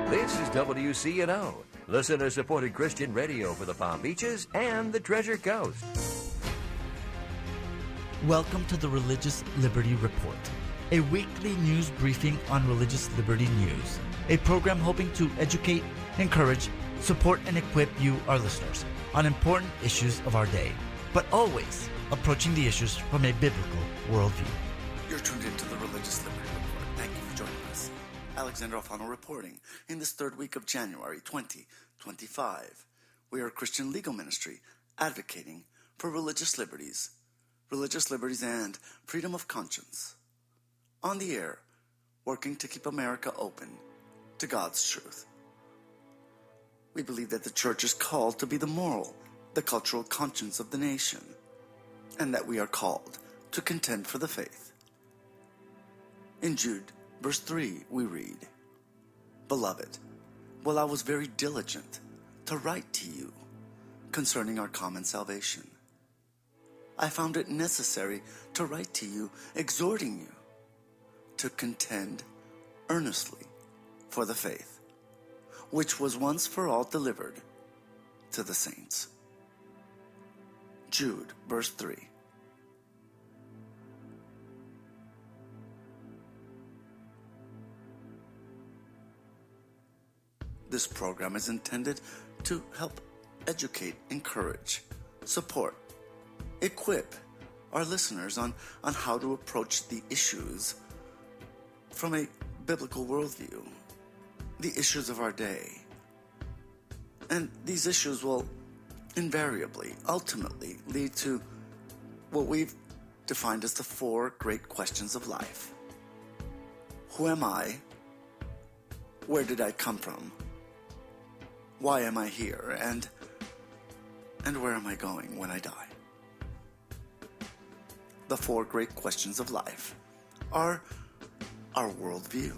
This is WCNO, listener-supported Christian radio for the Palm Beaches and the Treasure Coast. Welcome to the Religious Liberty Report, a weekly news briefing on religious liberty news, a program hoping to educate, encourage, support, and equip you, our listeners, on important issues of our day, but always approaching the issues from a biblical worldview. You're tuned into the Religious Liberty Report. Thank you for joining us. Alexander Alfano reporting in this third week of January 2025. We are a Christian legal ministry advocating for religious liberties and freedom of conscience. On the air, working to keep America open to God's truth. We believe that the church is called to be the moral, the cultural conscience of the nation, and that we are called to contend for the faith. In Jude, verse 3, we read, "Beloved, while I was very diligent to write to you concerning our common salvation, I found it necessary to write to you, exhorting you to contend earnestly for the faith, which was once for all delivered to the saints." Jude, verse 3. This program is intended to help educate, encourage, support, equip our listeners on how to approach the issues from a biblical worldview, the issues of our day. And these issues will invariably, ultimately lead to what we've defined as the four great questions of life. Who am I? Where did I come from? Why am I here? And where am I going when I die? The four great questions of life are our worldview.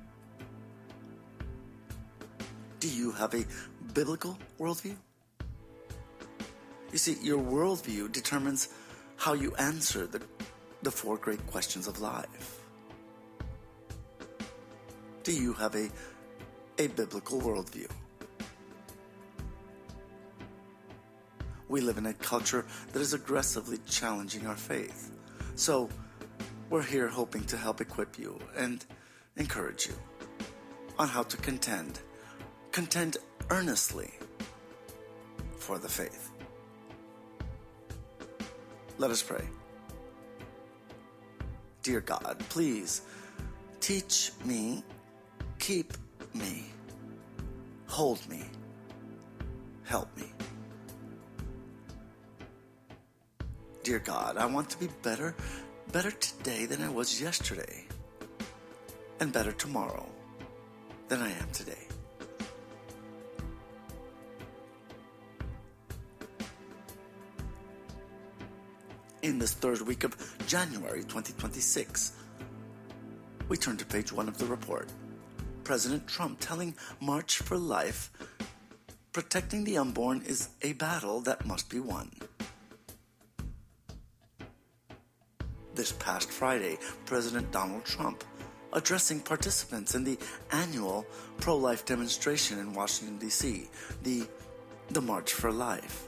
Do you have a biblical worldview? You see, your worldview determines how you answer the four great questions of life. Do you have a biblical worldview? We live in a culture that is aggressively challenging our faith. So, we're here hoping to help equip you and encourage you on how to contend earnestly for the faith. Let us pray. Dear God, please teach me, keep me, hold me, help me. Dear God, I want to be better today than I was yesterday, and better tomorrow than I am today. In this third week of January 2026, we turn to page 1 of the report. President Trump telling March for Life, protecting the unborn is a battle that must be won. This past Friday, President Donald Trump addressing participants in the annual pro-life demonstration in Washington, D.C., the March for Life.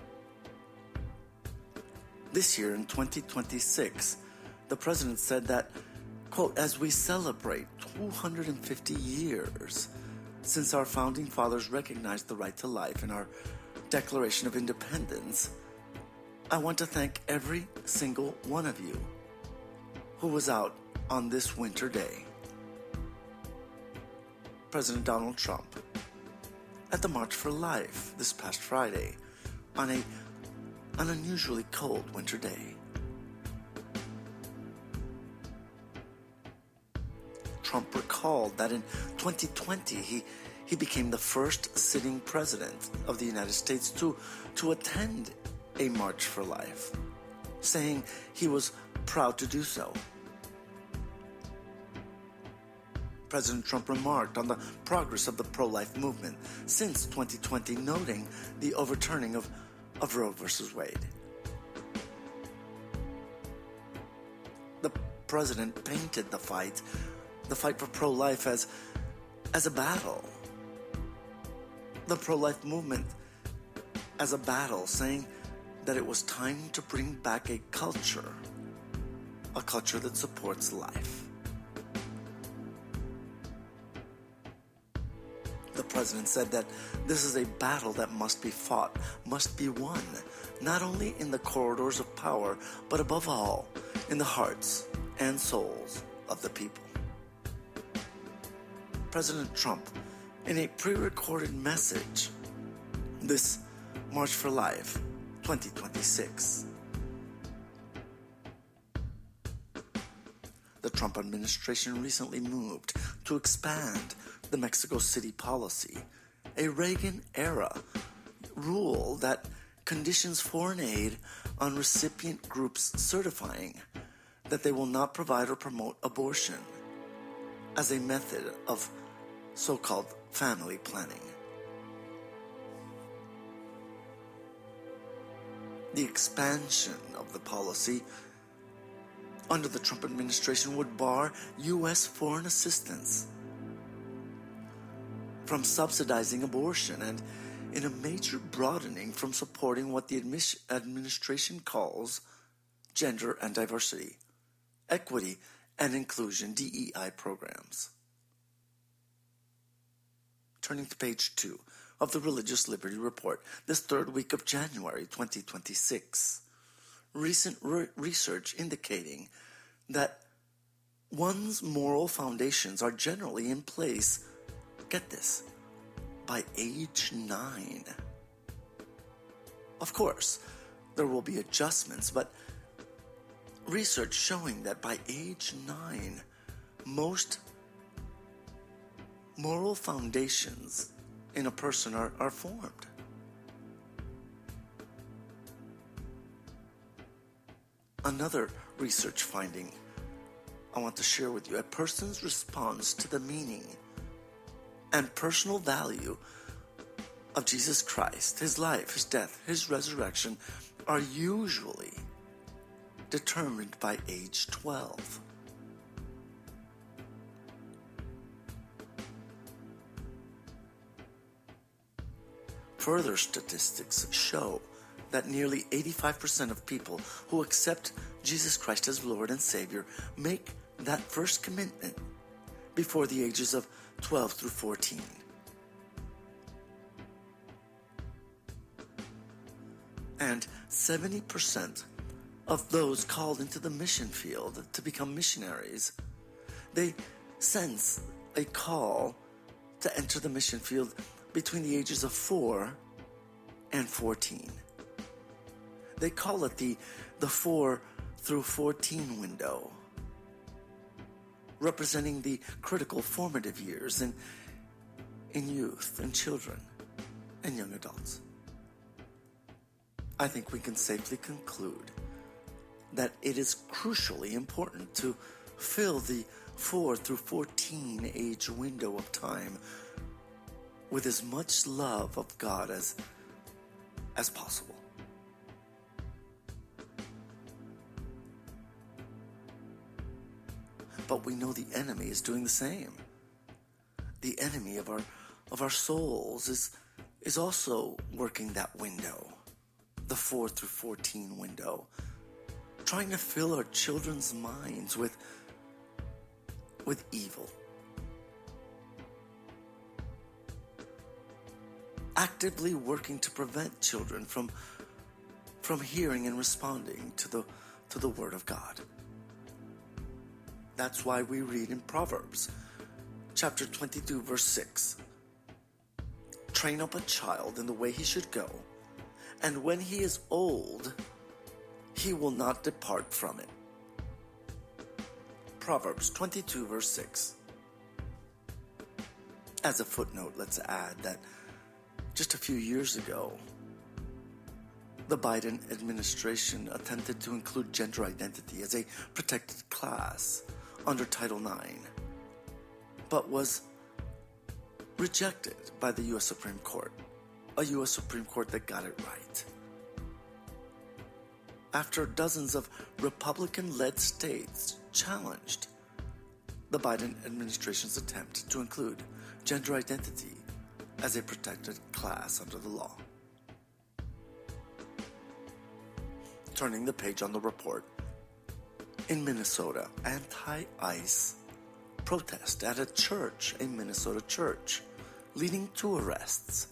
This year in 2026, the president said that, quote, "As we celebrate 250 years since our founding fathers recognized the right to life in our Declaration of Independence, I want to thank every single one of you who was out on this winter day." President Donald Trump at the March for Life this past Friday on an unusually cold winter day. Trump recalled that in 2020 he became the first sitting president of the United States to attend a March for Life, saying he was proud to do so. President Trump remarked on the progress of the pro-life movement since 2020, noting the overturning of Roe versus Wade. The president painted the fight for pro-life as a battle the pro-life movement as a battle, saying that it was time to bring back a culture that supports life. The president said that this is a battle that must be fought, must be won, not only in the corridors of power, but above all, in the hearts and souls of the people. President Trump, in a pre-recorded message, this March for Life 2026. The Trump administration recently moved to expand the Mexico City policy, a Reagan-era rule that conditions foreign aid on recipient groups certifying that they will not provide or promote abortion as a method of so-called family planning. The expansion of the policy under the Trump administration would bar U.S. foreign assistance from subsidizing abortion, and in a major broadening from supporting what the administration calls gender and diversity, equity and inclusion DEI programs. Turning to page 2 of the Religious Liberty Report, this third week of January 2026. Recent research indicating that one's moral foundations are generally in place, get this, by age 9. Of course, there will be adjustments, but research showing that by age 9, most moral foundations in a person are formed. Another research finding I want to share with you: a person's response to the meaning and personal value of Jesus Christ, his life, his death, his resurrection, are usually determined by age 12. Further statistics show that nearly 85% of people who accept Jesus Christ as Lord and Savior make that first commitment before the ages of 12 through 14. And 70% of those called into the mission field to become missionaries, they sense a call to enter the mission field between the ages of 4 and 14. They call it the 4 through 14 window, representing the critical formative years in youth and children and young adults. I think we can safely conclude that it is crucially important to fill the 4 through 14 age window of time with as much love of God as possible. But we know the enemy is doing the same. The enemy of our souls is also working that window, the 4 through 14 window, trying to fill our children's minds with evil. Actively working to prevent children from hearing and responding to the Word of God. That's why we read in Proverbs, chapter 22, verse 6. Train up a child in the way he should go, and when he is old, he will not depart from it. Proverbs 22, verse 6. As a footnote, let's add that just a few years ago, the Biden administration attempted to include gender identity as a protected class under Title IX, but was rejected by the U.S. Supreme Court, a U.S. Supreme Court that got it right. After dozens of Republican-led states challenged the Biden administration's attempt to include gender identity as a protected class under the law. Turning the page on the report, in Minnesota, anti-ICE protest at a church, a Minnesota church, leading to arrests.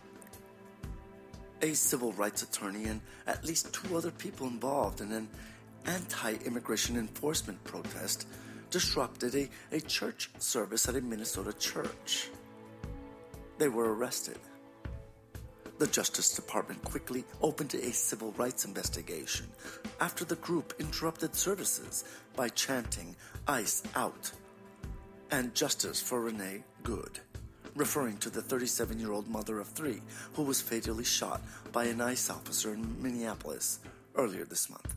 A civil rights attorney and at least 2 other people involved in an anti-immigration enforcement protest disrupted a church service at a Minnesota church. They were arrested. The Justice Department quickly opened a civil rights investigation after the group interrupted services by chanting "ICE out" and "Justice for Renee Good," referring to the 37-year-old mother of 3 who was fatally shot by an ICE officer in Minneapolis earlier this month.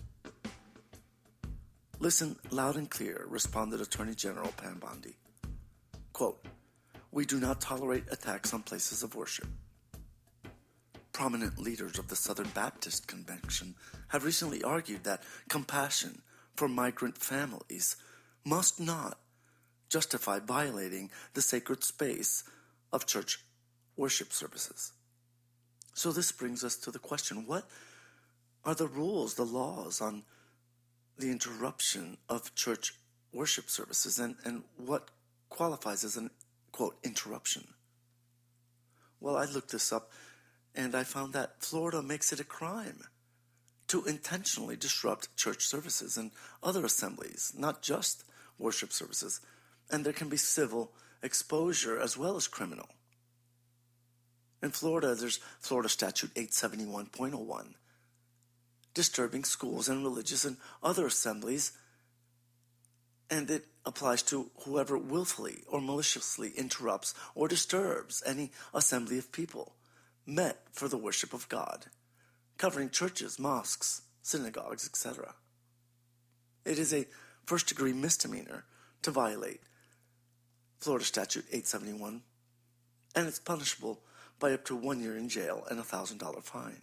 "Listen loud and clear," responded Attorney General Pam Bondi. Quote, "We do not tolerate attacks on places of worship." Prominent leaders of the Southern Baptist Convention have recently argued that compassion for migrant families must not justify violating the sacred space of church worship services. So this brings us to the question, what are the rules, the laws on the interruption of church worship services, and what qualifies as an, quote, interruption? Well, I looked this up, and I found that Florida makes it a crime to intentionally disrupt church services and other assemblies, not just worship services. And there can be civil exposure as well as criminal. In Florida, there's Florida Statute 871.01, disturbing schools and religious and other assemblies, and it applies to whoever willfully or maliciously interrupts or disturbs any assembly of people met for the worship of God, covering churches, mosques, synagogues, etc. It is a first-degree misdemeanor to violate Florida Statute 871, and it's punishable by up to 1 year in jail and a $1,000 fine.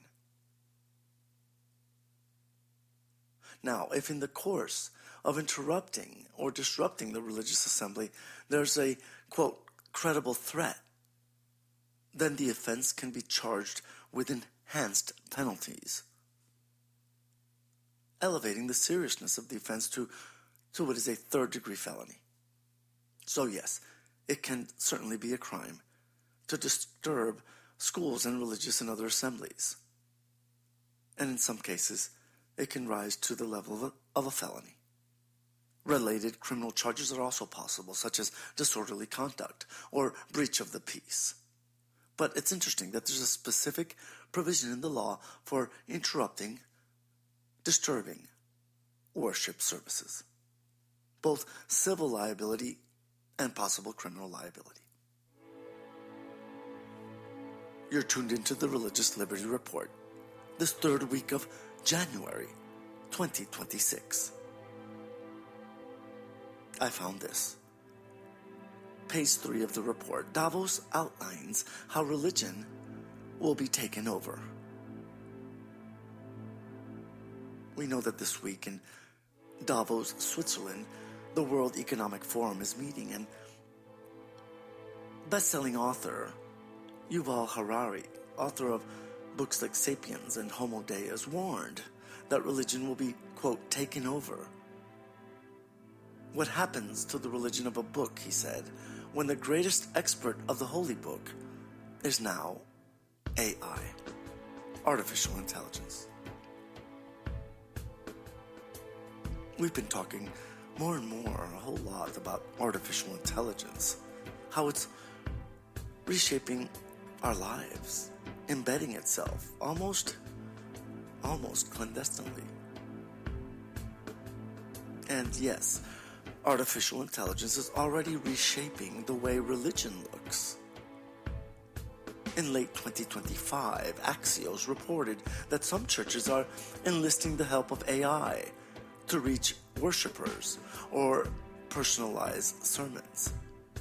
Now, if in the course of interrupting or disrupting the religious assembly, there's a, quote, credible threat, then the offense can be charged with enhanced penalties, elevating the seriousness of the offense to what is a 3rd-degree felony. So yes, it can certainly be a crime to disturb schools and religious and other assemblies. And in some cases, it can rise to the level of a felony. Related criminal charges are also possible, such as disorderly conduct or breach of the peace. But it's interesting that there's a specific provision in the law for interrupting, disturbing worship services, both civil liability and possible criminal liability. You're tuned into the Religious Liberty Report, this 3rd week of January 2026. I found this. Page 3 of the report, Davos outlines how religion will be taken over. We know that this week in Davos, Switzerland, the World Economic Forum is meeting, and best-selling author Yuval Harari, author of books like Sapiens and Homo Deus, warned that religion will be, quote, taken over. What happens to the religion of a book, he said, when the greatest expert of the holy book is now AI, artificial intelligence? We've been talking more and more, a whole lot, about artificial intelligence, how it's reshaping our lives, embedding itself almost clandestinely. And yes, artificial intelligence is already reshaping the way religion looks. In late 2025, Axios reported that some churches are enlisting the help of AI to reach worshipers or personalize sermons.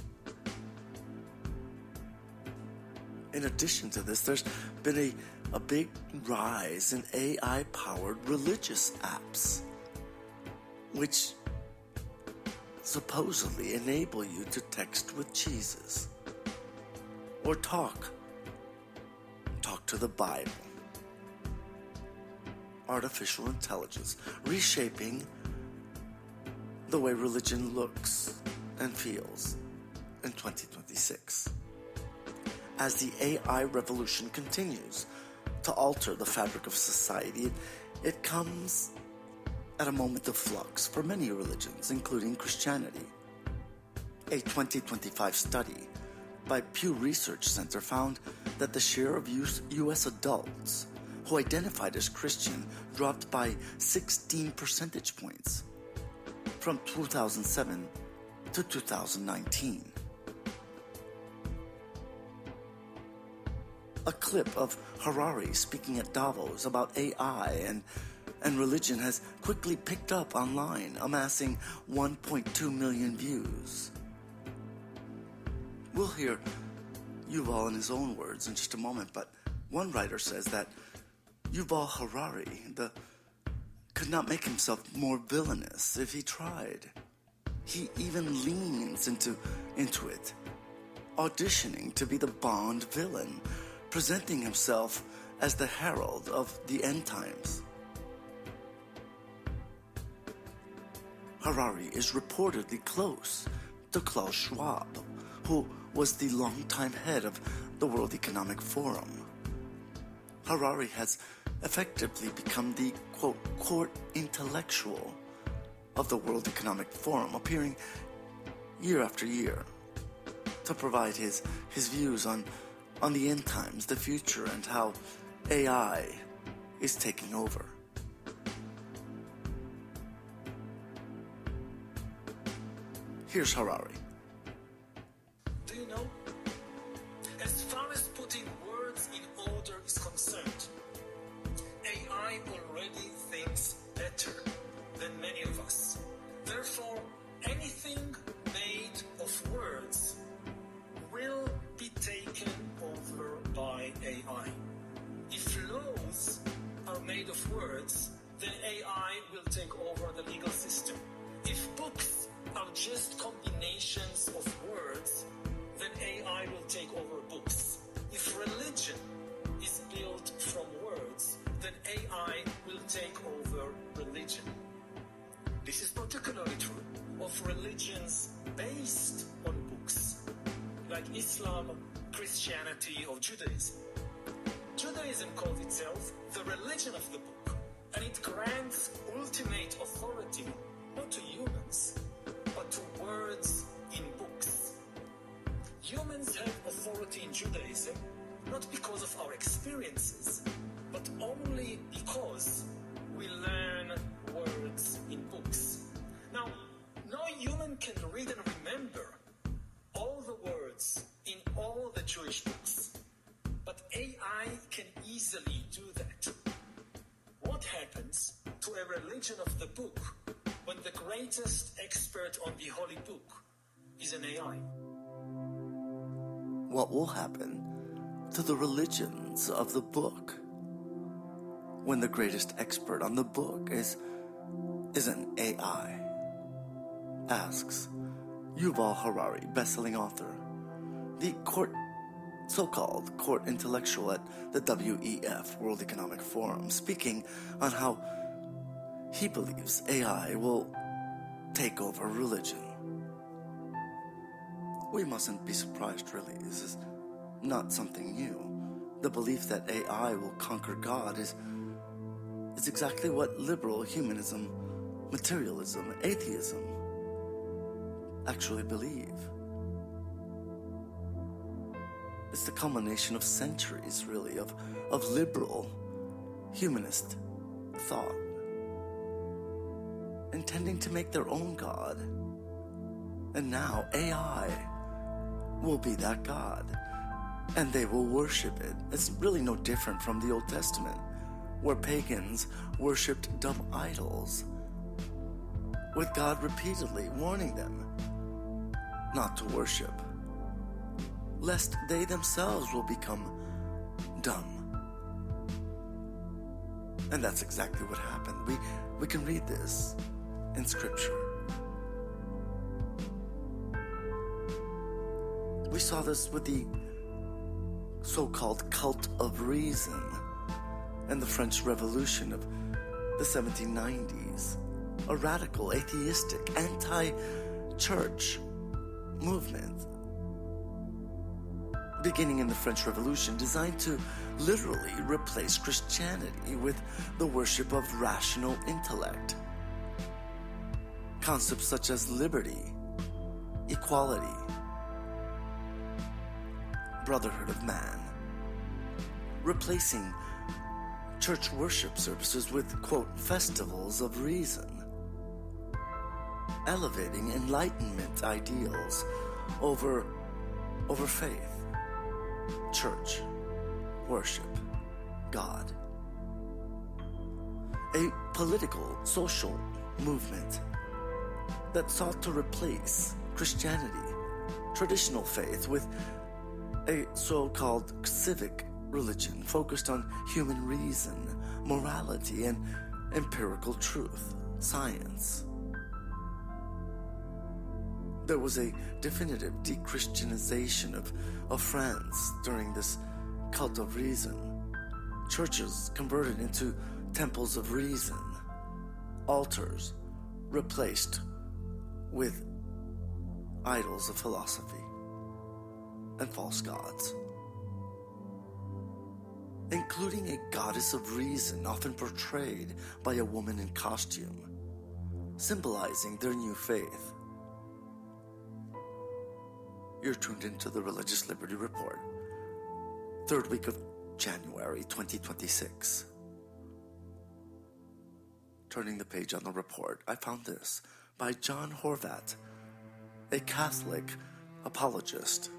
In addition to this, there's been a big rise in AI-powered religious apps, which supposedly enable you to text with Jesus or talk to the Bible. Artificial intelligence reshaping the way religion looks and feels in 2026. As the AI revolution continues to alter the fabric of society, it comes at a moment of flux for many religions, including Christianity. A 2025 study by Pew Research Center found that the share of U.S. adults who identified as Christian dropped by 16 percentage points from 2007 to 2019. A clip of Harari speaking at Davos about AI and religion has quickly picked up online, amassing 1.2 million views. We'll hear Yuval in his own words in just a moment, but one writer says that Yuval Harari could not make himself more villainous if he tried. He even leans into it, auditioning to be the Bond villain, presenting himself as the herald of the end times. Harari is reportedly close to Klaus Schwab, who was the longtime head of the World Economic Forum. Harari has effectively become the, quote, court intellectual of the World Economic Forum, appearing year after year to provide his views on the end times, the future, and how AI is taking over. Here's Harari. Do you know? As far as putting words in order is concerned, AI already thinks better than many of us. Therefore, anything made of words will be taken over by AI. If laws are made of words, then AI will take over the legal system. If books are just combinations of words, then AI will take over books. If religion is built from words, then AI will take over religion. This is particularly true of religions based on books, like Islam, Christianity, or Judaism. Judaism calls itself the religion of the book, and it grants ultimate authority not to humans, but to words in books. Humans have authority in Judaism not because of our experiences, but only because we learn words in books. Now, no human can read and remember all the words in all the Jewish books, but AI can easily do that. What happens to a religion of the book when the greatest expert on the holy book is an AI? What will happen to the religions of the book when the greatest expert on the book is an AI? Asks Yuval Harari, best-selling author, the so-called court intellectual at the WEF, World Economic Forum, speaking on how he believes AI will take over religion. We mustn't be surprised, really. This is not something new. The belief that AI will conquer God is exactly what liberal humanism, materialism, atheism actually believe. It's the culmination of centuries, really, of liberal humanist thought, intending to make their own God. And now AI will be that God, and they will worship it. It's really no different from the Old Testament, where pagans worshipped dumb idols, with God repeatedly warning them not to worship, lest they themselves will become dumb. And that's exactly what happened. We can read this in Scripture. We saw this with the so-called cult of reason and the French Revolution of the 1790s, a radical, atheistic, anti-church movement beginning in the French Revolution, designed to literally replace Christianity with the worship of rational intellect. Concepts such as liberty, equality, brotherhood of man, replacing church worship services with, quote, festivals of reason, elevating Enlightenment ideals over faith, church, worship, God. A political, social movement that sought to replace Christianity, traditional faith, with a so-called civic religion focused on human reason, morality, and empirical truth, science. There was a definitive de-Christianization of France during this cult of reason. Churches converted into temples of reason, altars replaced with idols of philosophy and false gods, including a goddess of reason often portrayed by a woman in costume, symbolizing their new faith. You're tuned into the Religious Liberty Report, third week of January 2026. Turning the page on the report, I found this by John Horvat, a Catholic apologist.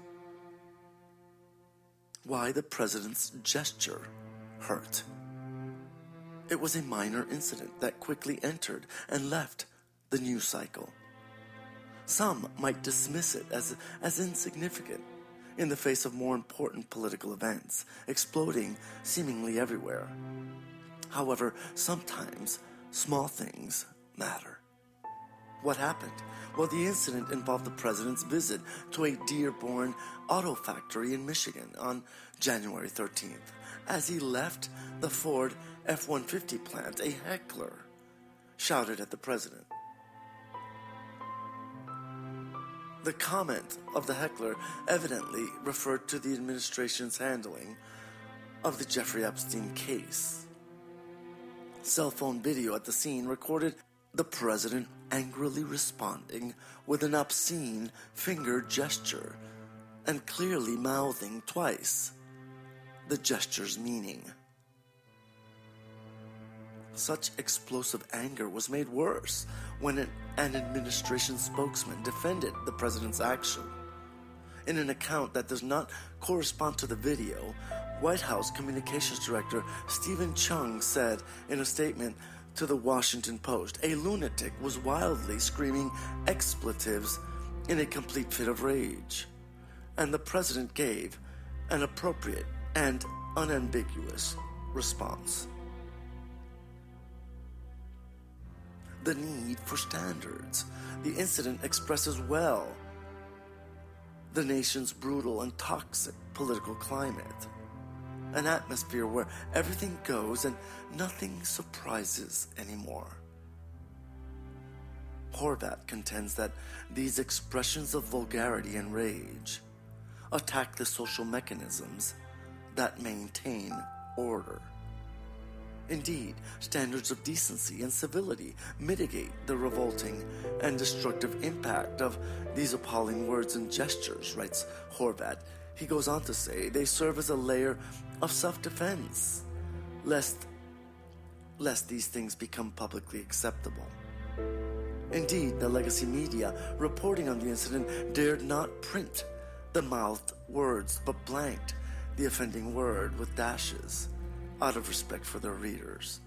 Why the president's gesture hurt. It was a minor incident that quickly entered and left the news cycle. Some might dismiss it as insignificant in the face of more important political events exploding seemingly everywhere. However, sometimes small things matter. What happened? Well, the incident involved the president's visit to a Dearborn auto factory in Michigan on January 13th. As he left the Ford F-150 plant, a heckler shouted at the president. The comment of the heckler evidently referred to the administration's handling of the Jeffrey Epstein case. Cell phone video at the scene recorded the president angrily responding with an obscene finger gesture and clearly mouthing twice the gesture's meaning. Such explosive anger was made worse when an administration spokesman defended the president's action. In an account that does not correspond to the video, White House Communications Director Stephen Chung said in a statement to the Washington Post, a lunatic was wildly screaming expletives in a complete fit of rage, and the president gave an appropriate and unambiguous response. The need for standards. The incident expresses well the nation's brutal and toxic political climate. An atmosphere where everything goes and nothing surprises anymore. Horvat contends that these expressions of vulgarity and rage attack the social mechanisms that maintain order. Indeed, standards of decency and civility mitigate the revolting and destructive impact of these appalling words and gestures, writes Horvat. He goes on to say they serve as a layer of self-defense, lest these things become publicly acceptable. Indeed, the legacy media reporting on the incident dared not print the mouthed words, but blanked the offending word with dashes, out of respect for their readers.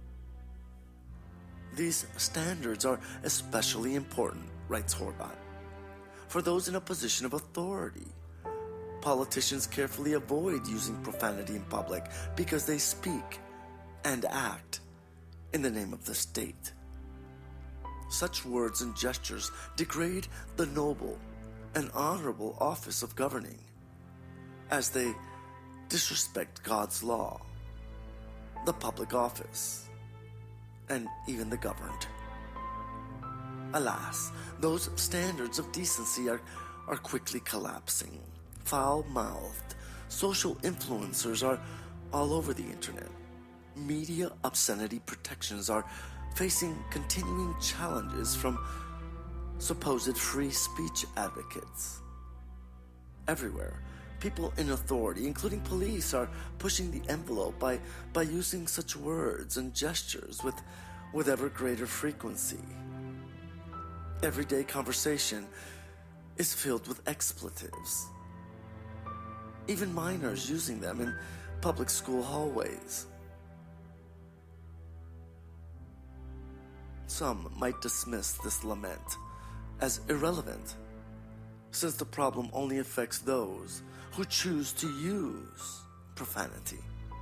These standards are especially important, writes Horvat, for those in a position of authority. Politicians carefully avoid using profanity in public because they speak and act in the name of the state. Such words and gestures degrade the noble and honorable office of governing, as they disrespect God's law, the public office, and even the governed. Alas, those standards of decency are quickly collapsing. Foul-mouthed social influencers are all over the internet. Media obscenity protections are facing continuing challenges from supposed free speech advocates. Everywhere, people in authority, including police, are pushing the envelope by using such words and gestures with ever greater frequency. Everyday conversation is filled with expletives. Even minors using them in public school hallways. Some might dismiss this lament as irrelevant, since the problem only affects those who choose to use profanity.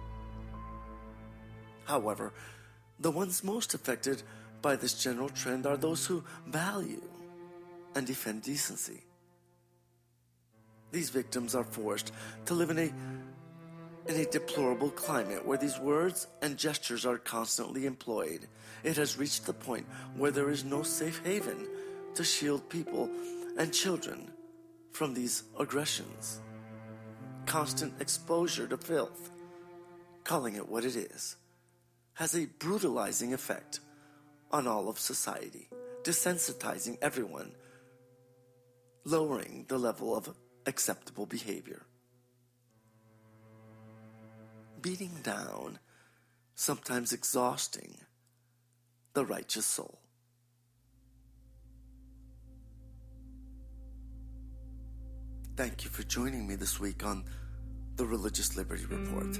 However, the ones most affected by this general trend are those who value and defend decency. These victims are forced to live in a deplorable climate where these words and gestures are constantly employed. It has reached the point where there is no safe haven to shield people and children from these aggressions. Constant exposure to filth, calling it what it is, has a brutalizing effect on all of society, desensitizing everyone, lowering the level of acceptable behavior. Beating down, sometimes exhausting, the righteous soul. Thank you for joining me this week on the Religious Liberty Report.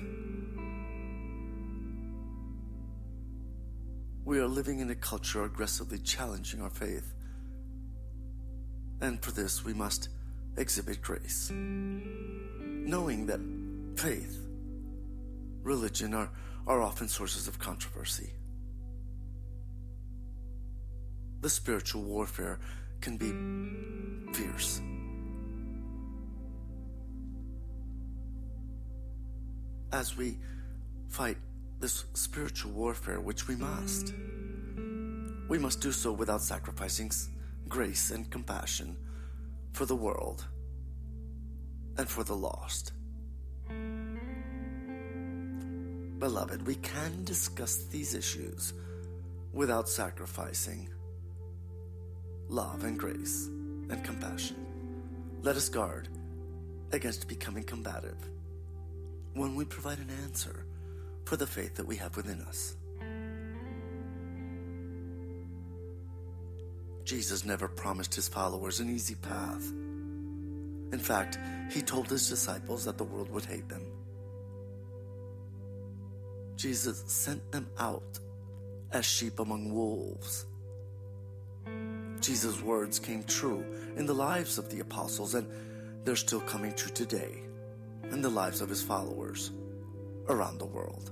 We are living in a culture aggressively challenging our faith, and for this we must exhibit grace, knowing that faith, religion are often sources of controversy. The spiritual warfare can be fierce. As we fight this spiritual warfare, which we must do so without sacrificing grace and compassion for the world and for the lost. Beloved, we can discuss these issues without sacrificing love and grace and compassion. Let us guard against becoming combative when we provide an answer for the faith that we have within us. Jesus never promised his followers an easy path. In fact, he told his disciples that the world would hate them. Jesus sent them out as sheep among wolves. Jesus' words came true in the lives of the apostles, and they're still coming true today in the lives of his followers around the world.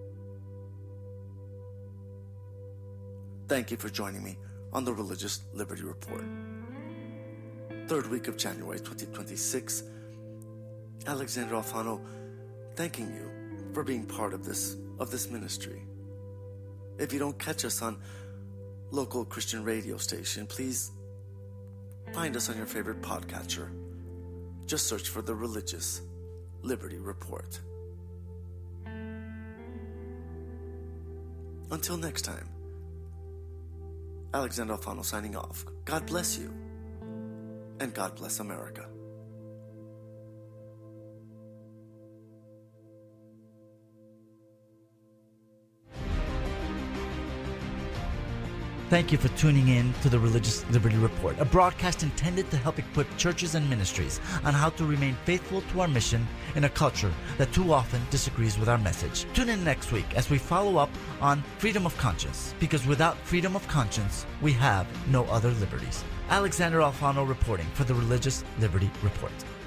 Thank you for joining me on the Religious Liberty Report. Third week of January 2026. Alexander Alfano, thanking you for being part of this ministry. If you don't catch us on local Christian radio station, please find us on your favorite podcatcher. Just search for the Religious Liberty Report. Until next time, Alexander Alfano signing off. God bless you, and God bless America. Thank you for tuning in to the Religious Liberty Report, a broadcast intended to help equip churches and ministries on how to remain faithful to our mission in a culture that too often disagrees with our message. Tune in next week as we follow up on freedom of conscience, because without freedom of conscience, we have no other liberties. Alexander Alfano reporting for the Religious Liberty Report.